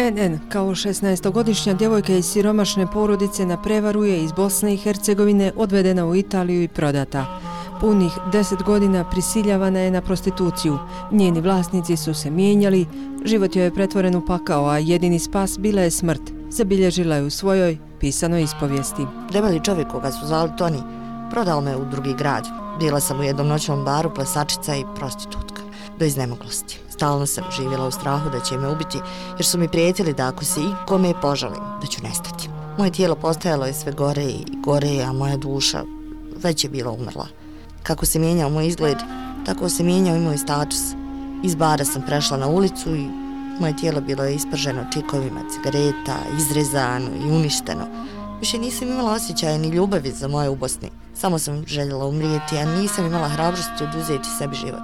NN kao 16-godišnja djevojka iz siromašne porodice na prevaru je iz Bosne i Hercegovine odvedena u Italiju i prodata. Punih 10 godina prisiljavana je na prostituciju. Njeni vlasnici su se mijenjali, život joj je pretvoren u pakao, a jedini spas bila je smrt. Zabilježila je u svojoj pisanoj ispovijesti. Debeli čovjek koga su zvali Toni prodao me u drugi grad. Bila sam u jednom noćnom baru plesačica i prostitutka. Do iznemoglosti. Stalno sam živjela u strahu da će me ubiti, jer su mi prijetili da ako se ikome požalim, da ću nestati. Moje tijelo postajalo je sve gore i gore, a moja duša već je bila umrla. Kako se mijenjao moj izgled, tako se mijenjao i moj status. Iz bara sam prešla na ulicu i moje tijelo bilo je isprženo čikovima cigareta, izrezano i uništeno. Više nisam imala osjećaja ni ljubavi za moje ubosni. Samo sam željela umrijeti, a nisam imala hrabrosti oduzeti sebi život.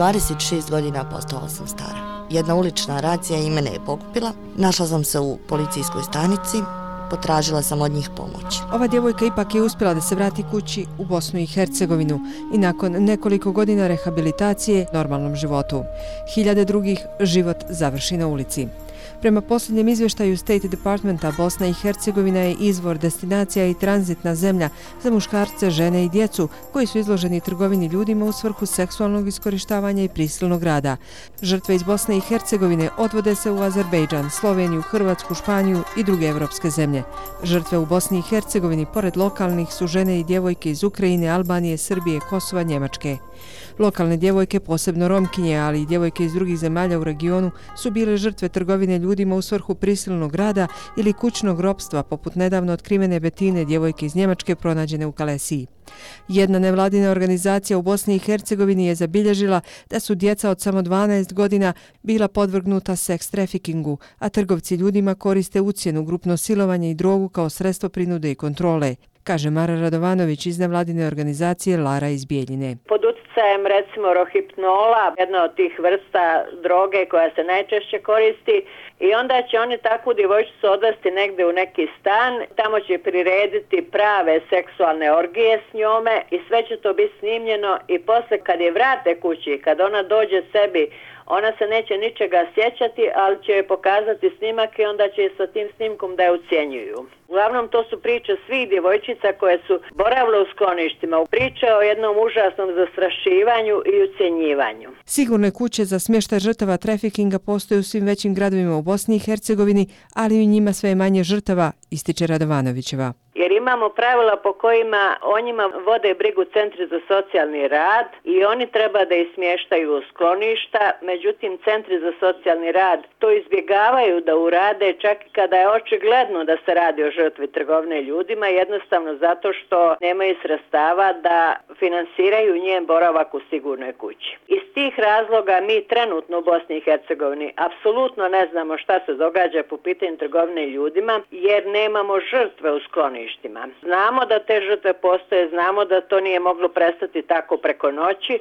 26 godina postala sam stara. Jedna ulična racija i mene je pokupila. Našla sam se u policijskoj stanici. Potražila sam od njih pomoć. Ova djevojka ipak je uspjela da se vrati kući u Bosnu i Hercegovinu i nakon nekoliko godina rehabilitacije normalnom životu. Hiljade drugih život završi na ulici. Prema posljednjem izvještaju State Departmenta, Bosna i Hercegovina je izvor, destinacija i tranzitna zemlja za muškarce, žene i djecu koji su izloženi trgovini ljudima u svrhu seksualnog iskorištavanja i prisilnog rada. Žrtve iz Bosne i Hercegovine odvode se u Azerbejdžan, Sloveniju, Hrvatsku, Španiju i druge evropske zemlje. Žrtve u Bosni i Hercegovini pored lokalnih su žene i djevojke iz Ukrajine, Albanije, Srbije, Kosova, Njemačke. Lokalne djevojke, posebno Romkinje, ali i djevojke iz drugih zemalja u regionu, su bile žrtve trgovine ljudima u svrhu prisilnog rada ili kućnog ropstva, poput nedavno otkrivene Betine, djevojke iz Njemačke pronađene u Kalesiji. Jedna nevladina organizacija u Bosni i Hercegovini je zabilježila da su djeca od samo 12 godina bila podvrgnuta seks trafikingu, a trgovci ljudima koriste ucjenu, grupno silovanje i drogu kao sredstvo prinude i kontrole, kaže Mara Radovanović iz nevladine organizacije Lara iz Bijeljine. Pod utjecajem recimo rohipnola, jedna od tih vrsta droge koja se najčešće koristi, i onda će oni takvu djevojčicu odvesti negdje u neki stan, tamo će prirediti prave seksualne orgije s njome i sve će to biti snimljeno i posle kad je vrate kući, kad ona dođe sebi, ona se neće ničega sjećati, ali će joj pokazati snimak i onda će sa tim snimkom da je ucjenjuju. Uglavnom to su priče svih djevojčica koje su boravile u skloništima. Priče o jednom užasnom zastrašivanju i ucjenjivanju. Sigurne kuće za smještaj žrtava trafikinga postoje u svim većim gradovima u Bosni i Hercegovini, ali i u njima sve je manje žrtava, ističe Radovanovićeva. Jer imamo pravila po kojima o njima vode brigu centri za socijalni rad i oni treba da ih smještaju u skloništa, međutim centri za socijalni rad to izbjegavaju da urade čak i kada je očigledno da se radi o žrtvi trgovine ljudima, jednostavno zato što nemaju sredstava da finansiraju njen boravak u sigurnoj kući. Iz tih razloga mi trenutno u Bosni i Hercegovini apsolutno ne znamo šta se događa po pitanju trgovine ljudima jer nemamo žrtve u skloništima. Znamo da te žrtve postoje, znamo da to nije moglo prestati tako preko noći,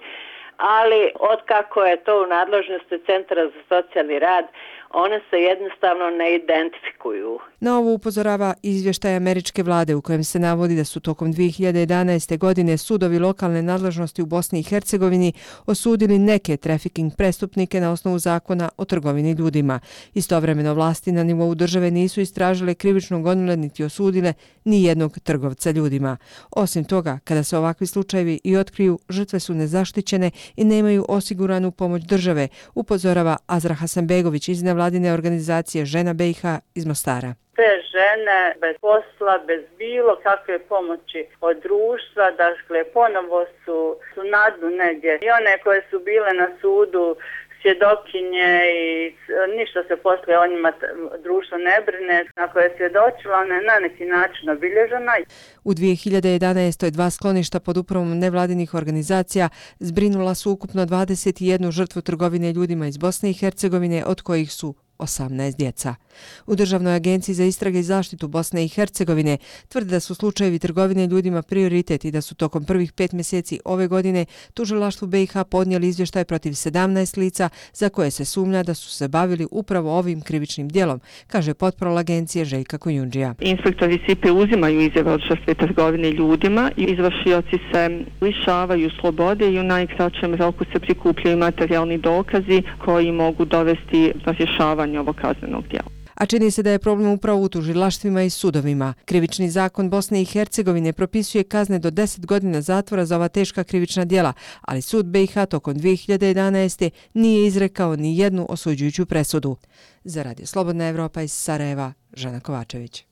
ali otkako je to u nadležnosti Centra za socijalni rad, one se jednostavno ne identifikuju. Na ovo upozorava izvještaj američke vlade u kojem se navodi da su tokom 2011. godine sudovi lokalne nadležnosti u Bosni i Hercegovini osudili neke trafiking prestupnike na osnovu zakona o trgovini ljudima. Istovremeno vlasti na nivou države nisu istražile, krivično gonile niti osudile ni jednog trgovca ljudima. Osim toga, kada se ovakvi slučajevi i otkriju, žrtve su nezaštićene i nemaju osiguranu pomoć države, upozorava Azra Hasanbegović iz nevladine organizacije Žena BiH iz Mostara. Te žene bez posla, bez bilo kakve pomoći od društva, dakle ponovo su na dnu negdje. I one koje su bile na sudu svjedokinje i ništa se poslije o njima društvo ne brine. Ako je svjedočila, ona je na neki način obilježena. U 2011. 2 skloništa pod upravom nevladinih organizacija zbrinula su ukupno 21 žrtvu trgovine ljudima iz Bosne i Hercegovine, od kojih su 18 djeca. U Državnoj agenciji za istrage i zaštitu Bosne i Hercegovine tvrde da su slučajevi trgovine ljudima prioritet i da su tokom prvih 5 mjeseci ove godine tužilaštvu BiH podnijeli izvještaj protiv 17 lica za koje se sumnja da su se bavili upravo ovim krivičnim djelom, kaže potporol agencije Željka Kojundžija. Inspektori SIPE uzimaju izjave od žrtve trgovine ljudima i izvršioci se lišavaju slobode i u najkraćem roku se prikupljaju materijalni dokazi koji mogu dovesti do rješavanja ovog kaznenog djela. a čini se da je problem upravo u tužilaštvima i sudovima. Krivični zakon Bosne i Hercegovine propisuje kazne do 10 godina zatvora za ova teška krivična djela, ali sud BiH tokom 2011. nije izrekao ni jednu osuđujuću presudu. Za Radio Slobodna Evropa iz Sarajeva, Žana Kovačević.